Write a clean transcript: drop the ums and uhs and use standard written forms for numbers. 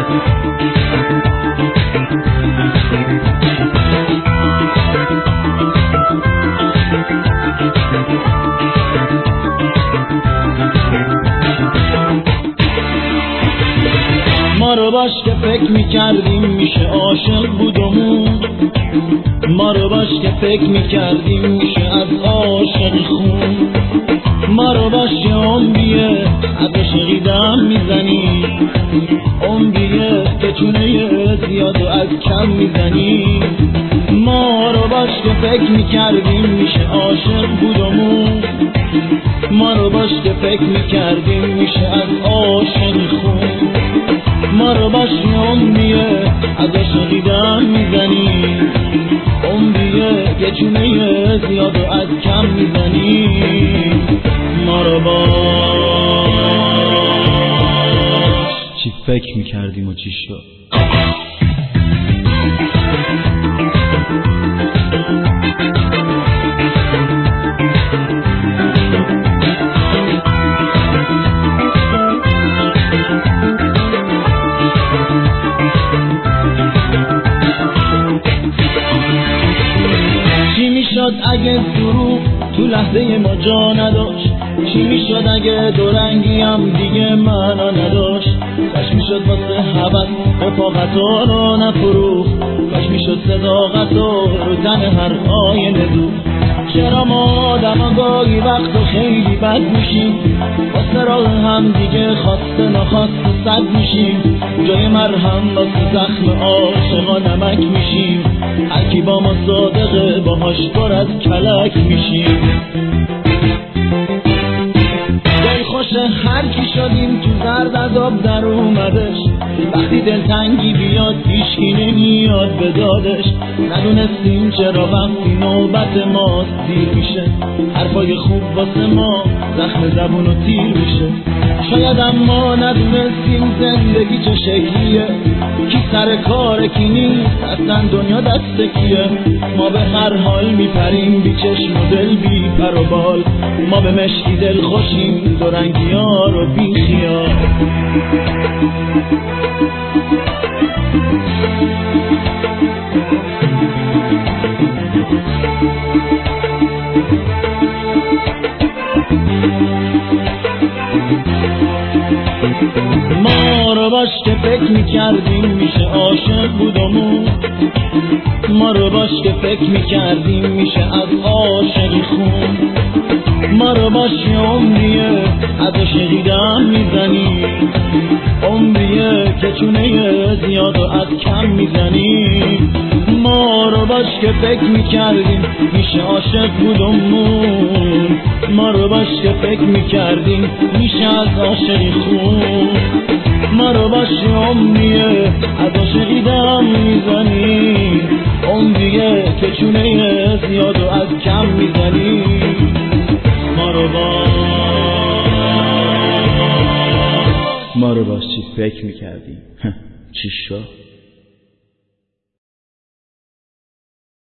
ما رو باش که فکر میکردیم میشه عاشق بودمون، ما رو باش که فکر میکردیم میشه از عاشق خون، ما رو باش که عمریه از عشقی دم میزنی، عمریه که چونه زیاد و از کم میزنی، ما رو باش که فکر میکردیم میشه عاشق بودمون، ما رو باش که فکر میکردیم میشه از عاشق خون، ما رو باش که عمریه از عشقی دم میزنی، عمریه که چونه زیاد و از کم میزنی، ما رو باش چی فکر میکردیم و چی شد. چی میشد اگه دروغ تو لحظه ما جا نداشت، چی میشد اگه دورنگی هم دیگه معنا نداشت، کاش میشد واسه حبت رفاقتا رو نفروخت، کاش میشد صداقتا رو تن هر آینه دوخت. چرا ما آدم گاهی وقت و خیلی بد میشیم، واسه راه هم دیگه خواسته نخواسته صد میشیم، جای مرهم واسه زخم عاشقا نمک میشیم، هرکی با ما صادقه باهاش پر از کلک میشیم. دل خوش هر کی شدیم تو زرد عذاب در اومدش، وقتی دلتنگی بیاد هیچکی نمیاد به دادش، ندونستیم چرا وقتی نوبت ماست دیر میشه، حرفای خوب واسه ما زخم زبون و تیر میشه. شاید اما ندونستیم زندگی چه شکلیه، کی سر کار کی نیست اصلا دنیا دست کیه، ما به هر حال میپریم بی چشم و دل بی پر و بال، ما به مشکی دل خوشیم دو رنگی ها رو بی خیال. ما رو باش که فکر میکردیم میشه عاشق بودمون، ما رو باش که فکر میکردیم میشه از عاشق خون، ما رو باش که عمریه از عشقی دم میزنی، عمریه که چونه زیاد و از کم میزنی، ما رو باش که فکر میکردیم میشه عاشق بودمون، ما رو باش که فکر میکردیم میشه از عاشق خون، ما رو باش که عمریه از عشقی دم میزنی، عمریه که چونه زیاد و از کم میزنی، ما رو باش چی فکر میکردیم چی شد.